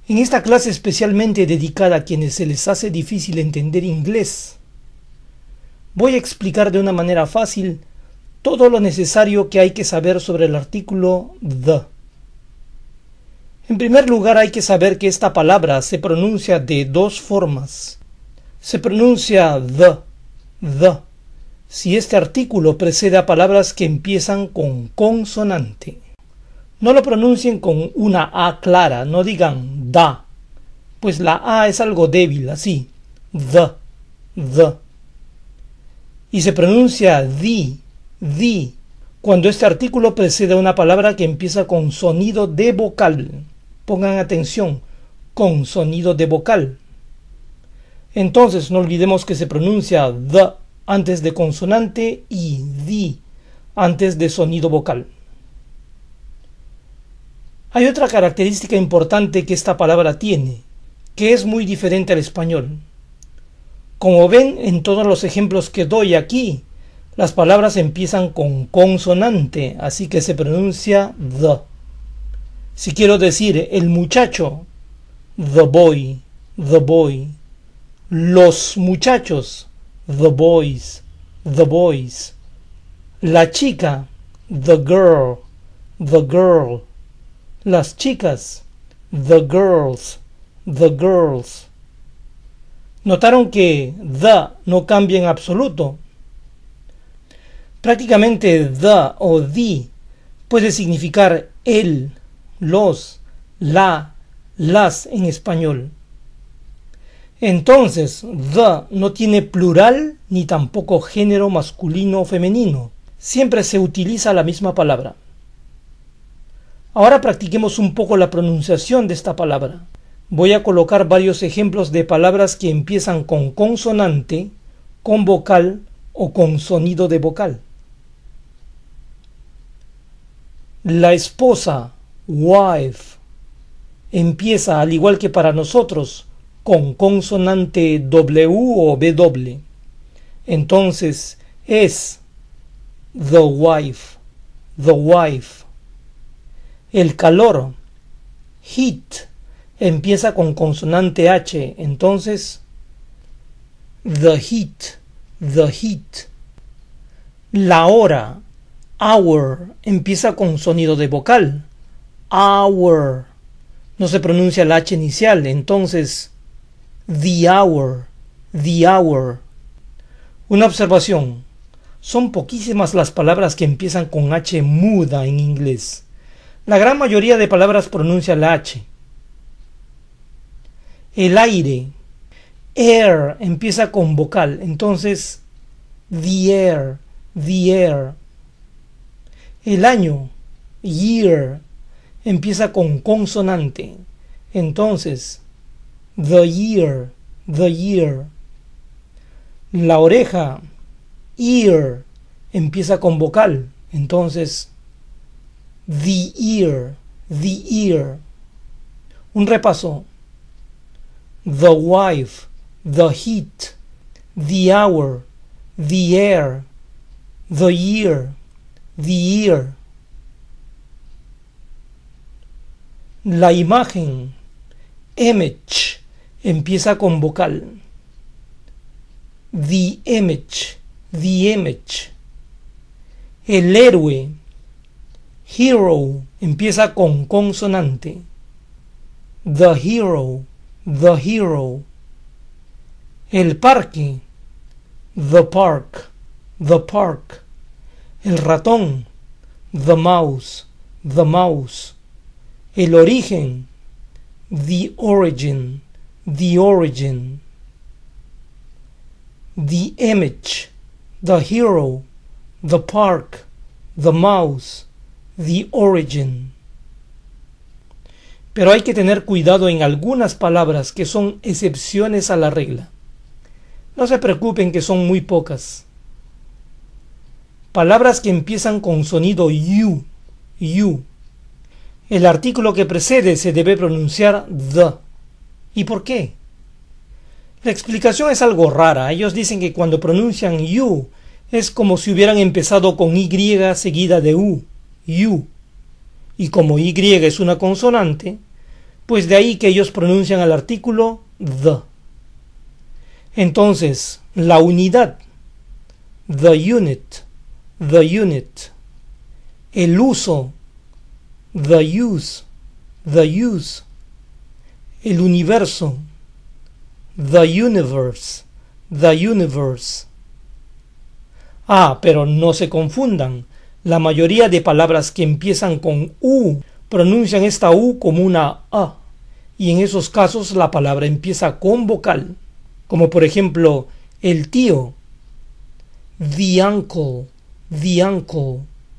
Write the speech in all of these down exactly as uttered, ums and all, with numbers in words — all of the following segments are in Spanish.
En esta clase especialmente dedicada a quienes se les hace difícil entender inglés, voy a explicar de una manera fácil todo lo necesario que hay que saber sobre el artículo the. En primer lugar, hay que saber que esta palabra se pronuncia de dos formas. Se pronuncia the, the, si este artículo precede a palabras que empiezan con consonante. No lo pronuncien con una A clara, no digan da, pues la A es algo débil, así, the, the. Y se pronuncia the, the, cuando este artículo precede a una palabra que empieza con sonido de vocal. Pongan atención, con sonido de vocal. Entonces no olvidemos que se pronuncia the antes de consonante y the antes de sonido vocal. Hay otra característica importante que esta palabra tiene, que es muy diferente al español. Como ven en todos los ejemplos que doy aquí, las palabras empiezan con consonante, así que se pronuncia the. Si quiero decir el muchacho, the boy, the boy. Los muchachos, the boys, the boys. La chica, the girl, the girl. Las chicas, the girls, the girls. ¿Notaron que the no cambia en absoluto? Prácticamente the o the puede significar el, los, la, las en español. Entonces, the no tiene plural ni tampoco género masculino o femenino. Siempre se utiliza la misma palabra. Ahora practiquemos un poco la pronunciación de esta palabra. Voy a colocar varios ejemplos de palabras que empiezan con consonante, con vocal o con sonido de vocal. La esposa, wife, empieza, al igual que para nosotros, con consonante W o W. Entonces es the wife, the wife. El calor, heat, empieza con consonante H, entonces the heat, the heat. La hora, hour, empieza con sonido de vocal, hour. No se pronuncia la H inicial, entonces the hour, the hour. Una observación, son poquísimas las palabras que empiezan con H muda en inglés. La gran mayoría de palabras pronuncia la H. El aire, air, empieza con vocal, entonces the air, the air. El año, year, empieza con consonante, entonces the year, the year. La oreja, ear, empieza con vocal, entonces the ear, the ear. Un repaso. The wife, the heat, the hour, the air, the year, the ear. La imagen, image, empieza con vocal. The image, the image. El héroe, hero, empieza con consonante. The hero, the hero. El parque, the park, the park. El ratón, the mouse, the mouse. El origen, the origin, the origin. The image, the hero, the park, the mouse, the origin. Pero hay que tener cuidado en algunas palabras que son excepciones a la regla. No se preocupen que son muy pocas. Palabras que empiezan con sonido U, U. El artículo que precede se debe pronunciar the. ¿Y por qué? La explicación es algo rara. Ellos dicen que cuando pronuncian U es como si hubieran empezado con Y seguida de U, U. Y como Y es una consonante, Pues de ahí que ellos pronuncian al artículo the. Entonces, la unidad, the unit, the unit. El uso, the use, the use. El universo, the universe, the universe. Ah, pero no se confundan. La mayoría de palabras que empiezan con U pronuncian esta U como una A, y en esos casos la palabra empieza con vocal, como por ejemplo el tío, the uncle, the uncle.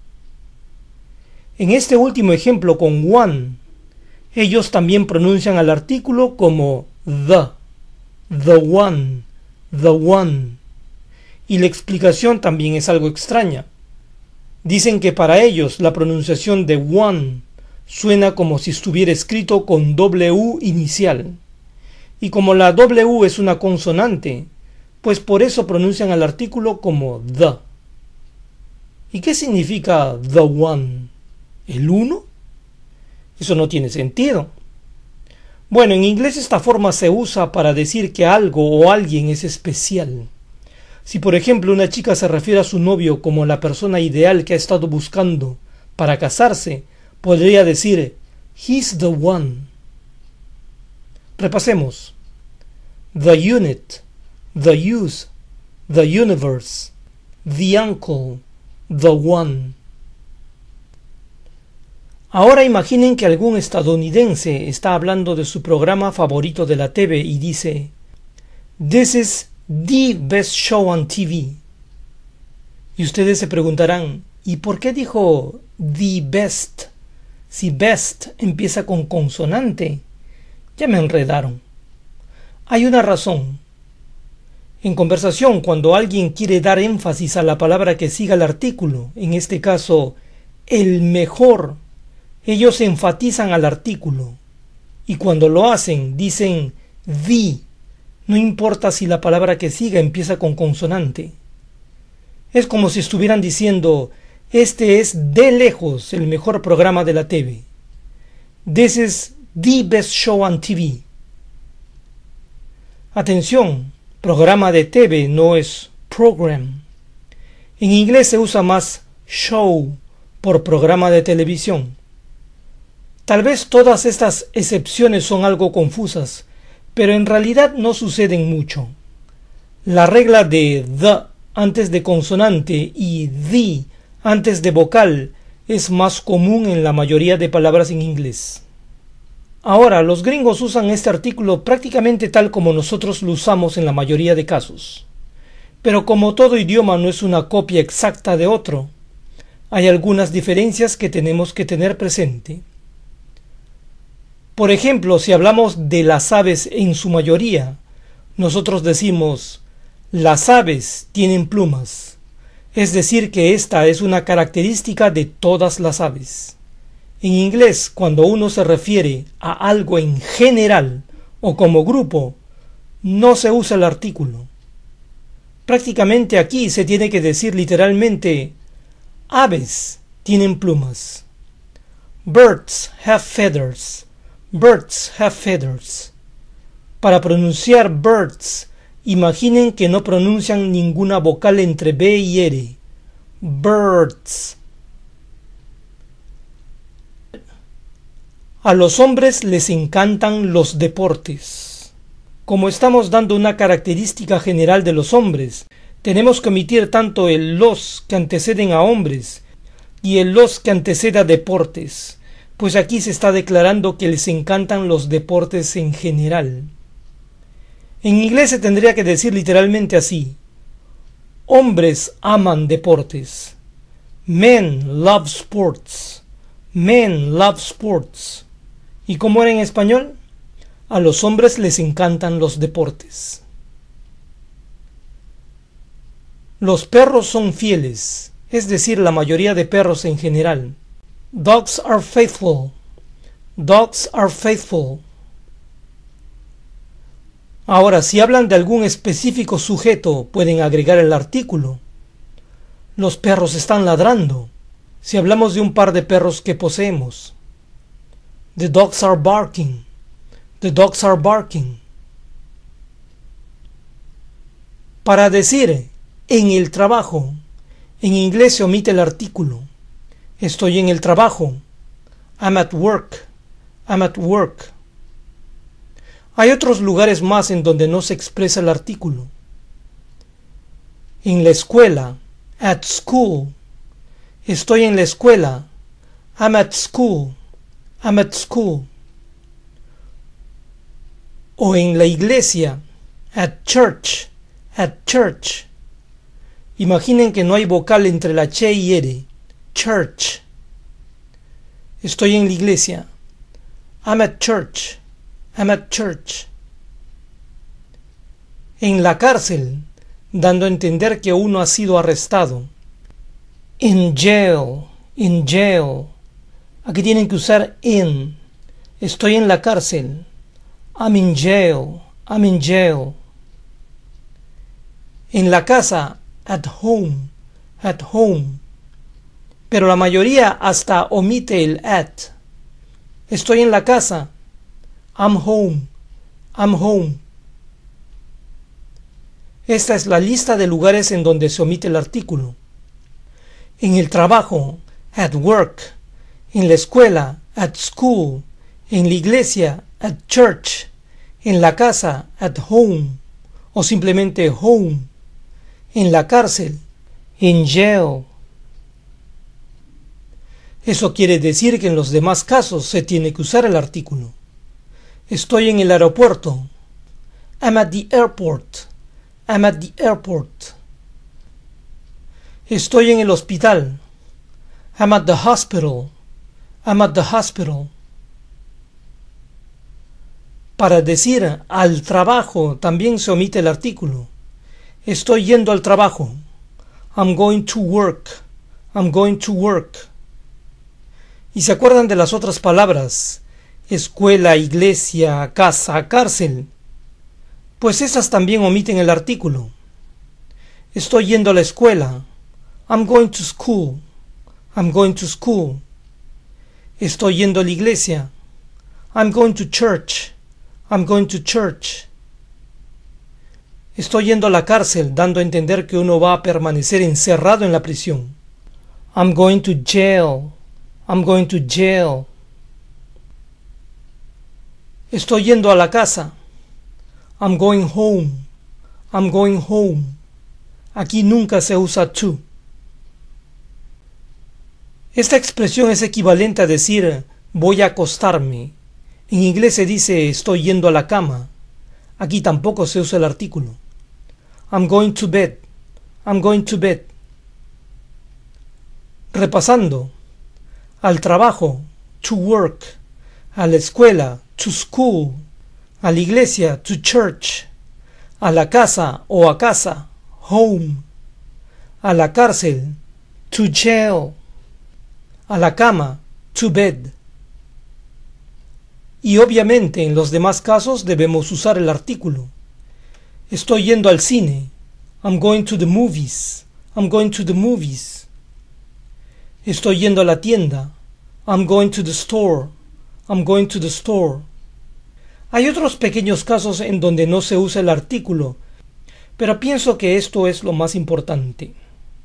En este último ejemplo con one, ellos también pronuncian al artículo como the, the one, the one. Y la explicación también es algo extraña. Dicen que para ellos la pronunciación de one suena como si estuviera escrito con W inicial. Y como la W es una consonante, pues por eso pronuncian al artículo como the. ¿Y qué significa the one? ¿El uno? Eso no tiene sentido. Bueno, en inglés esta forma se usa para decir que algo o alguien es especial. Si por ejemplo una chica se refiere a su novio como la persona ideal que ha estado buscando para casarse, podría decir he's the one. Repasemos. The unit, the use, the universe, the uncle, the one. Ahora imaginen que algún estadounidense está hablando de su programa favorito de la T V y dice: "This is the best show on T V". Y ustedes se preguntarán, ¿y por qué dijo the best? Si best empieza con consonante. Ya me enredaron. Hay una razón. En conversación, cuando alguien quiere dar énfasis a la palabra que siga el artículo, en este caso, el mejor, ellos enfatizan al artículo. Y cuando lo hacen, dicen the. No importa si la palabra que siga empieza con consonante. Es como si estuvieran diciendo: este es de lejos el mejor programa de la T V. This is the best show on T V. Atención, programa de T V no es program. En inglés se usa más show por programa de televisión. Tal vez todas estas excepciones son algo confusas, pero en realidad no suceden mucho. La regla de the antes de consonante y the antes de vocal es más común en la mayoría de palabras en inglés. Ahora, los gringos usan este artículo prácticamente tal como nosotros lo usamos en la mayoría de casos. Pero como todo idioma no es una copia exacta de otro, hay algunas diferencias que tenemos que tener presente. Por ejemplo, si hablamos de las aves en su mayoría, nosotros decimos: las aves tienen plumas. Es decir, que esta es una característica de todas las aves. En inglés, cuando uno se refiere a algo en general o como grupo, no se usa el artículo. Prácticamente aquí se tiene que decir literalmente: aves tienen plumas. Birds have feathers. Birds have feathers. Para pronunciar birds, imaginen que no pronuncian ninguna vocal entre B y R. Birds. A los hombres les encantan los deportes. Como estamos dando una característica general de los hombres, tenemos que omitir tanto el los que anteceden a hombres y el los que antecede a deportes, pues aquí se está declarando que les encantan los deportes en general. En inglés se tendría que decir literalmente así: hombres aman deportes. Men love sports. Men love sports. ¿Y cómo era en español? A los hombres les encantan los deportes. Los perros son fieles, es decir, la mayoría de perros en general. Dogs are faithful. Dogs are faithful. Ahora, si hablan de algún específico sujeto, pueden agregar el artículo. Los perros están ladrando. Si hablamos de un par de perros que poseemos. The dogs are barking. The dogs are barking. Para decir en el trabajo, en inglés se omite el artículo. Estoy en el trabajo. I'm at work. I'm at work. Hay otros lugares más en donde no se expresa el artículo. En la escuela. At school. Estoy en la escuela. I'm at school. I'm at school. O en la iglesia. At church. At church. Imaginen que no hay vocal entre la ch y r. Church. Estoy en la iglesia. I'm at church. I'm at church. En la cárcel, dando a entender que uno ha sido arrestado. In jail. In jail. Aquí tienen que usar in. Estoy en la cárcel. I'm in jail. I'm in jail. En la casa. At home. At home. Pero la mayoría hasta omite el at. Estoy en la casa. I'm home. I'm home. Esta es la lista de lugares en donde se omite el artículo. En el trabajo. At work. En la escuela. At school. En la iglesia. At church. En la casa. At home. O simplemente home. En la cárcel. In jail. Eso quiere decir que en los demás casos se tiene que usar el artículo. Estoy en el aeropuerto. I'm at the airport. I'm at the airport. Estoy en el hospital. I'm at the hospital. I'm at the hospital. Para decir al trabajo también se omite el artículo. Estoy yendo al trabajo. I'm going to work. I'm going to work. ¿Y se acuerdan de las otras palabras? Escuela, iglesia, casa, cárcel. Pues esas también omiten el artículo. Estoy yendo a la escuela. I'm going to school. I'm going to school. Estoy yendo a la iglesia. I'm going to church. I'm going to church. Estoy yendo a la cárcel, dando a entender que uno va a permanecer encerrado en la prisión. I'm going to jail. I'm going to jail. Estoy yendo a la casa. I'm going home. I'm going home. Aquí nunca se usa to. Esta expresión es equivalente a decir voy a acostarme. En inglés se dice estoy yendo a la cama. Aquí tampoco se usa el artículo. I'm going to bed. I'm going to bed. Repasando. Al trabajo, to work. A la escuela, to school. A la iglesia, to church. A la casa o a casa, home. A la cárcel, to jail. A la cama, to bed. Y obviamente en los demás casos debemos usar el artículo. Estoy yendo al cine. I'm going to the movies. I'm going to the movies. Estoy yendo a la tienda. I'm going to the store. I'm going to the store. Hay otros pequeños casos en donde no se usa el artículo, pero pienso que esto es lo más importante.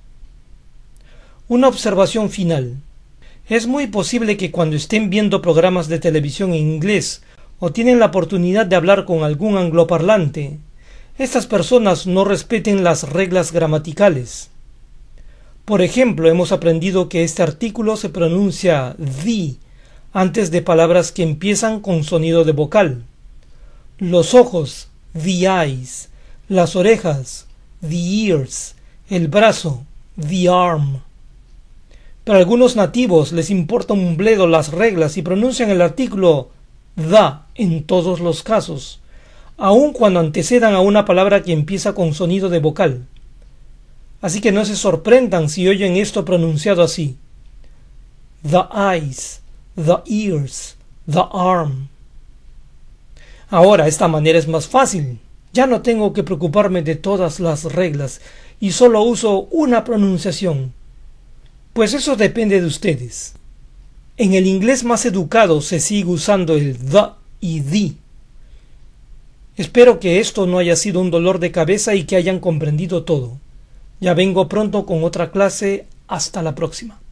Una observación final. Es muy posible que cuando estén viendo programas de televisión en inglés o tienen la oportunidad de hablar con algún angloparlante, estas personas no respeten las reglas gramaticales. Por ejemplo, hemos aprendido que este artículo se pronuncia the antes de palabras que empiezan con sonido de vocal. Los ojos, the eyes, las orejas, the ears, el brazo, the arm. Pero a algunos nativos les importa un bledo las reglas y pronuncian el artículo the en todos los casos, aun cuando antecedan a una palabra que empieza con sonido de vocal. Así que no se sorprendan si oyen esto pronunciado así. The eyes, the ears, the arm. Ahora esta manera es más fácil. Ya no tengo que preocuparme de todas las reglas y solo uso una pronunciación. Pues eso depende de ustedes. En el inglés más educado se sigue usando el the y the, Espero que esto no haya sido un dolor de cabeza y que hayan comprendido todo. Ya vengo pronto con otra clase. Hasta la próxima.